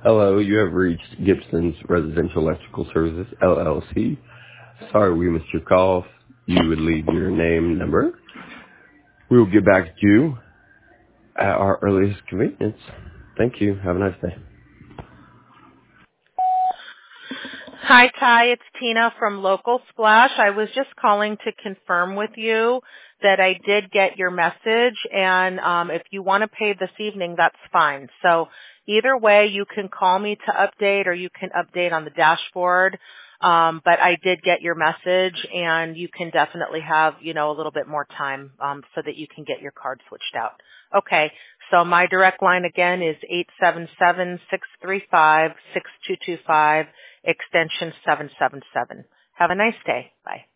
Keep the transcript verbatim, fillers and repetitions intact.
Hello, you have reached Gibson's Residential Electrical Services, L L C. Sorry we missed your call. You would leave your name, number. We will get back to you at our earliest convenience. Thank you. Have a nice day. Hi, Ty. It's Tina from Local Splash. I was just calling to confirm with you that I did get your message, and um, if you want to pay this evening, that's fine. So either way, you can call me to update, or you can update on the dashboard. Um, but I did get your message, and you can definitely have, you know, a little bit more time um, so that you can get your card switched out. Okay, so my direct line again is eight seven seven, six three five, six two two five, extension seven seven seven. Have a nice day. Bye.